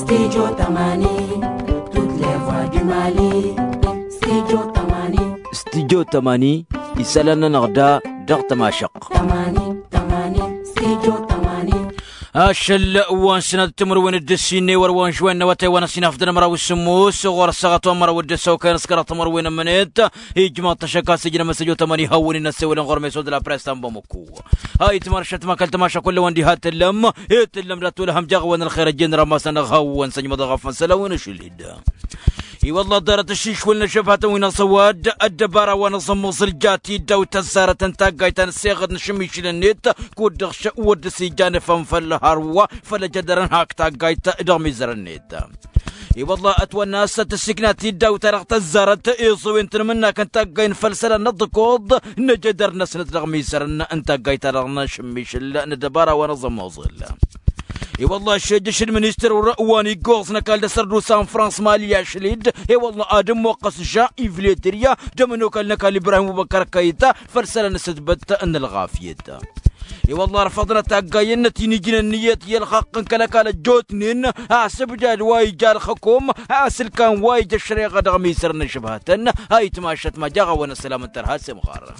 Studio Tamani, toutes les voix du Mali. Studio Tamani. Studio Tamani, isalana nagda dar tamashaq. Tamani, Tamani, Studio Tamani. أشل وان سنة تمر وين الدسيني وروان شوين نواتي وانا سينا فدنا مراو السموس وغور السغط ومراو الدسو كان سكرة تمر وين منيت هجمة تشكا سجنا مسجو تماني هاوني نسوي لنغور ميسود لا بريستان بمكو هاي تمارشت ما كلت ماشا كل وان دي هات اللم هيت اللم لا تولهم جغوان الخير الجن رماسا نغهوان سنجم ضغفا سلوين شليد اي والله دارت الشيش ولنا شفاته وين صواد الدبارة وانا صموص الجاتي دو تزارة تنتاقاي تنسيغد نشميش للنيت كود غش ود سيجان فنفل هاروا فلا جدرن هاك تاقاي تقدر زرنيت اي والله اتوى الناس السكنات يداو ترغت الزارت ايصو انت منا كنت تاقاين فلسلا نضكوض نجدر نسند رغمي زرنا انت قاي ترغنا شميش الدبارة وانا صموص اي والله الشجش المنستر ورواني قوصنا قال سردو سان فرانس ماليا شليد اي والله ادم وقص جا ايفليتريا دمنو قال ابراهيم بكر كايتا فرسل نسدبت ان الغافيت اي والله رفضنا تاقاين نتيجينا النية يلخق كلك على جوتنين حسب جال واي جال خكوم حاسل كان واي جشري غد غميسرنا شبهاتن هاي تماشت ما جاغا وانا سلام ترهاس مغارة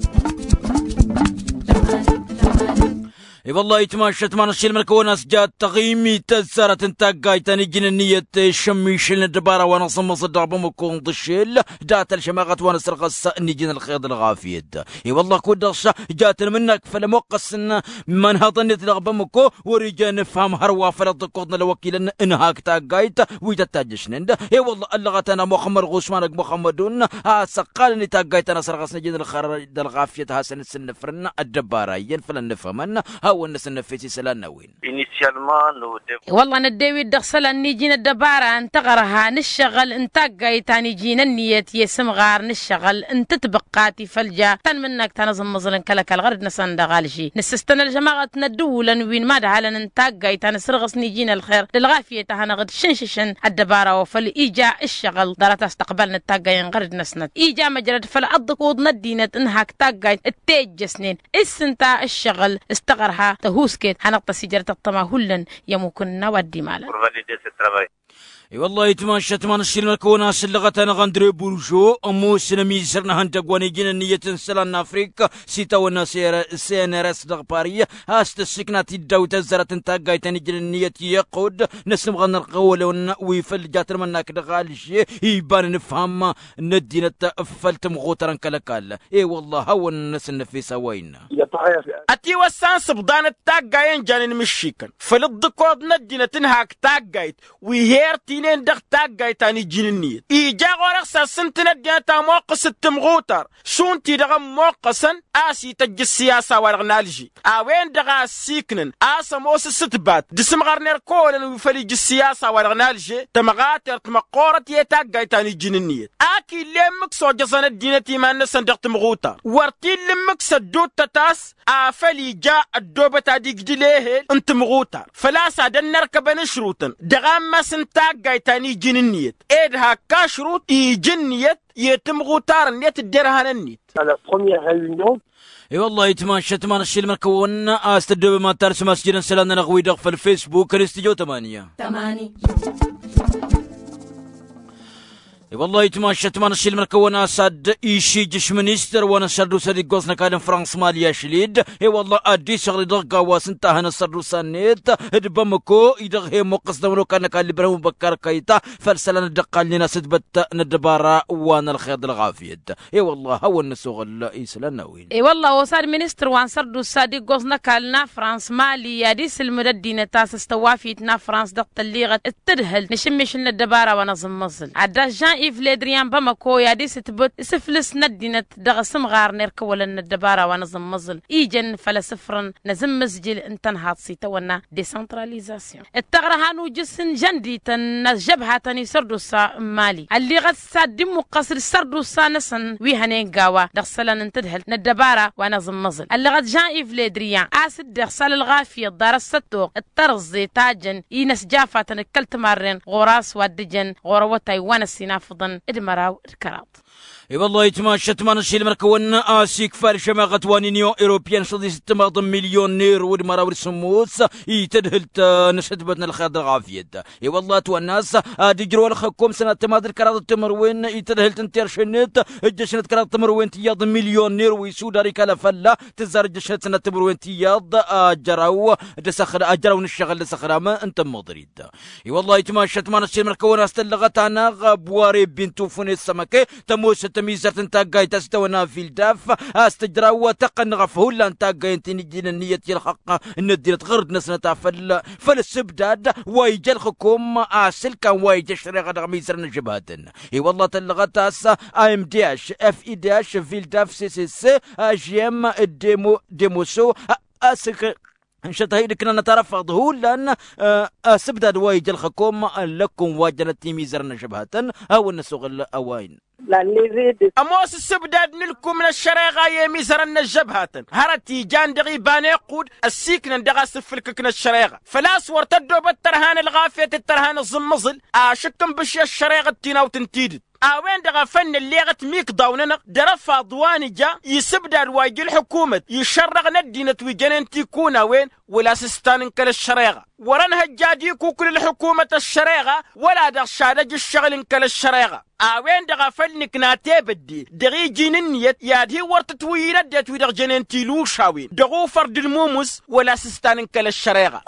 اي والله يتماشت ما نشيل ملك وناس جات تغيمي تزارة تنتاقاي تاني جين النية شميشل الدبارة وانا صمص الدرب مكون ضشيل جات الشماغات وانا سرقص اني جين الخيض الغافيد اي والله كودرشة جات منك فلموقس ان من هاطني تلغب مكو ورجا نفهم هروا فلطقودنا لوكيل انهاك تاقايت ويتتاجشن اي والله اللغت انا محمد غوشمانك محمدون سقال اني تاقايت انا سرقصنا جين الخيض الغافيد هاسن السنفرن الدبارة ينفل نفهمن والناس النفسي سلالنا وين والله ندوي دخسلا نيجينا الدبارة انتغرها نشغل انتاقاي تاني جينا النية يسمغار نشغل انت تبقاتي فلجا تن منك تنظم مظلن كلك الغرد نسان دغالشي نسستنا الجماعة ندولا وين ما دعالا انتاقاي تاني سرغس نيجينا الخير للغافية تهانا غد شنششن الدبارة وفل ايجا الشغل دارت استقبلنا التاقاي غرد نسند ايجا مجرد فلعضك وضنا الدينة انهاك تاقاي التيج سنين السنتا الشغل استغرها تهوسكت حنقطة سيجرة الطماهلا يمكن ودي مالا اي والله يتماشت ما نشيل مكونا سلغتنا غندري بورجو امو سنميزرنا هنتقواني جينا نية سلان افريكا سيتا ونا سينرس دغبارية هاست السكنات الدو تزرة تنتاقاي تاني جينا نية يقود نسم غنر قولة ونقوي فلجاتر مناك دغالشي يبان نفهم ندينا تقفلت مغوطرا كالكال اي والله هو الناس النفيسة وين اتي وسان سبضان التاقاين جانين مشيكن فلدقود ندينا تنهاك تاقايت ويهيرتي لين دغ تاقاي تاني جننيت إيجا غورق سنتنا دياتا موقس التمغوتر شونتي دغ موقسن آسي تج السياسة ورغنالجي آوين دغ سيكنن آسا موس ستبات دسم غرنير كولن وفليج السياسة ورغنالجي تمغاتر تمقورت يتاقاي تاني جننيت آكي لمك سو جسن الدينتي ما نسن دغ تمغوتر ورتي لمك سدود تتاس آفلي جاء الدوبة تاديك دليه انت مغوتر فلا سادن نركب شروطا دغام ما سنتاقاي تاني جننيت إيدها كاشروط جنيت يتم غوتار نيت الدرهان النيت على première réunion. اي والله يتماشت ما نشيل مركون استدوب ما ترسم مسجد سلالنا نغوي دغ في الفيسبوك الاستديو 8 اي والله يتماشت ما نشيل مركون اسد ايشي جش منستر وانا سردو سدي قوسنا كان فرانس ماليا شليد اي والله ادي شغل دغ واسنتا هنا سردو سنيت دبمكو يدغ هي موقس دمرو كان ابراهيم بكر كايتا فلسلنا دقال لنا سدبت ندبارا وانا الخيض الغافيد اي والله هو النسوغ يسلنا وين اي والله وصار منستر وان سردو سدي قوسنا كالنا فرانس ماليا ديس المددينة تاس استوافيتنا فرانس دق الليغة التدهل نشمش لنا الدبارة ونظم مصل عدا جان إفليدريان بمكو يا دي ستبوت سفلس ندينة دغسم غار نيركو ولا الدبارة ونظم مزل إيجن فلسفرن نزم مسجل انتنهات سيتونا ديسنتراليزاسيون التغرهانو جسن جندي تن جبهة تاني سردوسا مالي اللي غد سادم قصر سردوسا نسن ويهنين قاوا دغسلن انتدهل ندبارة ونظم مزل اللي غد جان إفليدريان آسد دغسل الغافية دار الستوق الترزي تاجن إينس جافة نكلت مرن غراس ودجن غروتاي وانا السنافضن ادمراو الكراط اي والله يتماشى تمانشي المركون اسيك فارش ما غتواني نيو اوروبيان صدي 6 مليونير ودمراور سموس يتدهلت نشدبتنا الخضر غافيد اي والله تو الناس ديجروا لخكم سنه تمادر كراد التمروين يتدهلت انتر شنت الجشنت كراد التمروين تياض مليونير ويسوداري كلا فلا تزار الجشنت سنه تمروين تياض اجراو دسخر اجراو الشغل دسخر ما انت مضريد اي والله يتماشى تمانشي المركون استلغت انا بواري بنتو فوني السمكه تموس ميزة انتاقاي تستونا في الداف استجراوا تقن غفه لا انتاقاي تنجين النية الحق الندينة غرد نسنة فالسبداد وايجا الحكوم كان وايجا شريغة غميزر نجبهاتن اي والله تلغت اسا ام داش اف اي داش في الداف سي سي سي جيم ديموسو اسك انشط هيدي كنا نترفضه لان سبداد وايجا الحكوم لكم واجنت ميزر نجبهاتن او النسوغ الاوين أموس السبداد نلكم من الشريغة يميزر النجبهات هرتي جان دغي باني قود السيكنا دغا سفلككنا الشريغة فلا صور تدو بالترهان الغافية الترهان الزمزل شكم بشي الشريغة تينا وتنتيدت وين دغا فن اللي غت ميك داوننا درفا ضواني جا يسبداد واجي الحكومة يشرغ ندينة ويجنن تيكونا وين ولا سستان انكل الشريغة وران هجادي كوكل الحكومة الشريغة ولا دغ شادج الشغل انكل الشريغة وين دغا فنك ناتي بدي دغي جيننيت يادي ورت تويرة ديت ويدغ جنن تيلو شاوين دغو فرد المومس ولا سستان انكل الشريغة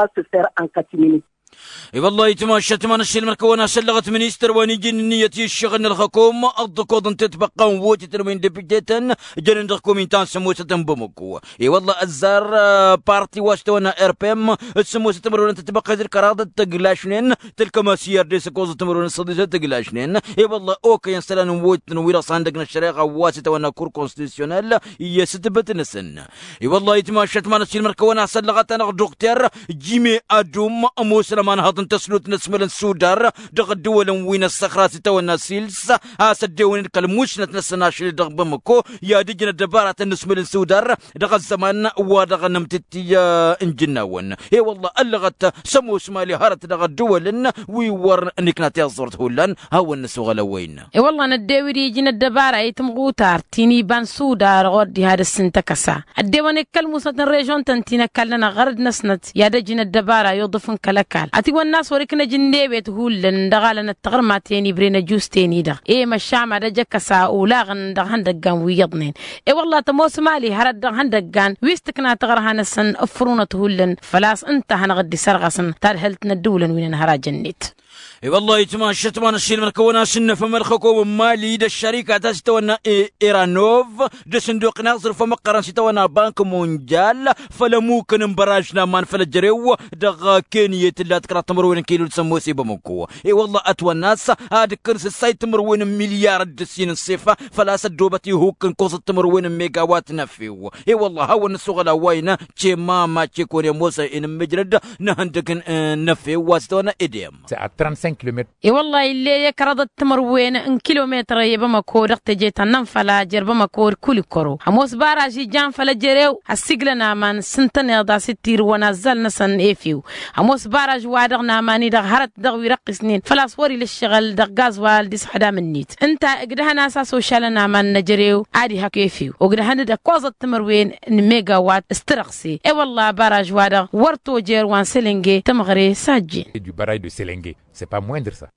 اي والله يتماشى تمانشي المركونه سلغت منيستر ونيجي نيتي الشغل الحكومه الضكود تتبقى ووتي تلوين ديبيتن جنن دوكومنتان سموسه بمكو اي والله الزار بارتي واستونا ار بي ام سموسه تمرون تتبقى ذي الكراده تقلاشنين تلك ما سير ديس كوز تمرون صديقه تقلاشنين اي والله اوكي ينسلان ووت نوير صندقنا الشريعه واسطه وانا كور كونستيتيونيل يستبت نسن اي والله يتماشى تمانشي المركونه سلغت انا دكتور جيمي ادوم مسلمان هضن تسلوت نسمل السودار دغ الدول وين الصخرات تونا سيلس سدون كلموش نتنسناش دغ بمكو يا دجنا دبارة نسمل السودار دغ الزمان ودغ نمتتي انجناون هي والله اللغت سمو شمالي هرت دغ الدول ويور نكنات يزورت هولان هاو النسو غلوين اي والله نداوري جنا الدبارة يتمغوتار تيني بان سودار غودي هذا السنتكسا الديوان كلموس الريجون تنتينا كلنا غرد نسنت يا دجنا الدبارة يضفن كلكال اتي والناس وركنا جنديبه تقول دغالنا التغرما تاني برينا جوس تاني دغ ايه ما الشام دا جكسا ولاغن دغ هندقان ويضنين ايه والله تموس مالي هرد دغ هندقان ويستكنا تغرها نسن افرونه تهولن فلاس انت هنغدي سرغسن تارهلتنا الدولن وين نهرا جنيت اي والله يتماشى تمانشي المركونه سن فمرخكو مالي دا الشركه تستونا ايرانوف دا صندوق ناصر فمقرن ستونا بنك مونجال فلا ممكن مبراجنا مان فلجريو دغ كينيا تلا تكرا تمروين كيلو تسموسي بمكو اي والله اتوى الناس هاد كرس السايت تمروين مليار دسين الصفه فلا سدوبتي هوك كوس تمروين ميجا وات نفيو اي والله هو النسوغلا وين تشي ماما تشي كوريا موسى ان مجرد نهندك نفيو واستونا ايديم 35 كيلومتر اي والله اللي يكرد تمروين ان كيلومتر يبما كو دقت جيت ننفلا جربما كور كل كرو هموس باراجي جان فلا جريو السجلنا من سنتنا دا ستير ونزلنا سن ايفيو هموس باراج وادغنا ماني دغ هرت دغ ويرقي سنين فلا صوري للشغل دغ غاز والديس حدا من نيت انت قدهنا اساس وشالنا من نجريو عادي هكا ايفيو وقدهنا دا كوز التمروين ميجا وات استرقسي اي والله باراج وادغ ورتو جير وان سيلينجي تمغري ساجين du barrage de Selengue. C'est pas moindre ça.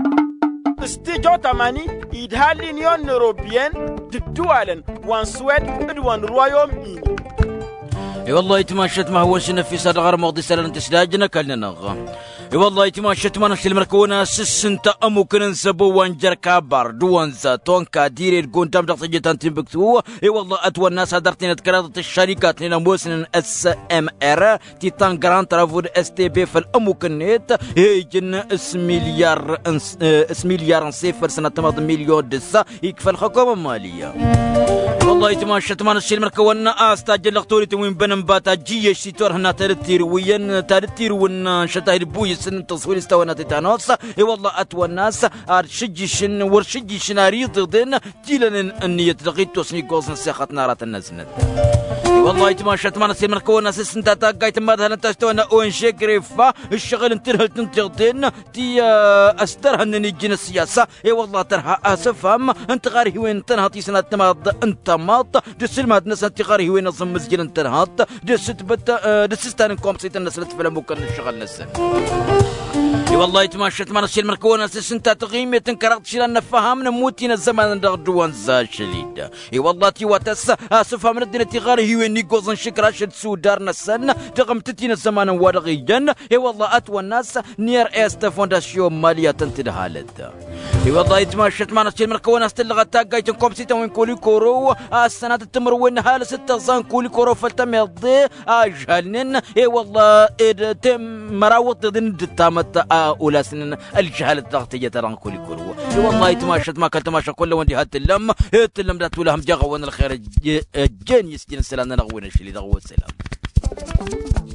استيجو تماني يدها اليونيون اوروبيان تدوالن وان سويد وان رويوم اي والله يتماشت ما هو في صدغر مغدي سلان تسلاجنا كلنا نغ اي والله يتماشت ما نشل مركونا سسنت امكن نسبو وانجر كابر دوانزا تونكا ديري قدام دقت جيتان تنبكتو اي والله اتوى الناس هدرتين تكرادة الشركات لنا موسن اس ام ار تيتان جران ترافود اس تي بي في الامكن نت هيجن اس مليار صفر سنة 8 مليون دسا يكفى الحكومة المالية والله يتماشت ما نشل مركونا استاجل لقطوري توين بنم باتا جيش سيتور هنا ترتير وين شتاير بوي سن تصوير استوانا تيتانوس اي والله اتوى الناس ارشجيشن ورشجيشن اريد ضن تيلن النية تلقيت توسني قوزن ساخت نارات النزنت والله تماشت ما نصير مركون اساس انت تاقايت مادها انت استونا اون شكريفا الشغل انترهل تنتغدين تي استرها ان نجين السياسه اي والله ترها اسفهم انت غاري وين تنهطي سنه تماد انت ماط دسل ماد ناس انت غاري وين نظم مسجل انت نهط دست بت دستان كومسيت الناس تفلم ممكن الشغل نسن اي والله تماشت ما نصير مركون اساس انت تقيمه تنكرت شلنا فهمنا موتينا الزمان ندغدوان زاشليد اي والله تي واتس اسفهم من الدنيا غاري وين نيغوزن شكراش سودار نسن تقمتتينا الزمان ورغيا اي والله اتوى الناس نير است فونداسيون ماليه تنتدهالت اي والله تماشت معنا شي مركونه استلغت تاقايت كومسيتا وين كولي كورو السنه تمر وين هال 6 زان كولي كورو فلتمضي اجهلن اي والله تم مراوط ضد تامت اولى سنن الجهل الضغطيه ترى كولي كورو اي والله تماشت ما كنت ماشى كله وندي هتلم دات ولهم جغون الخير الجن يسجن سلام نغوين الشلي دغوا السلام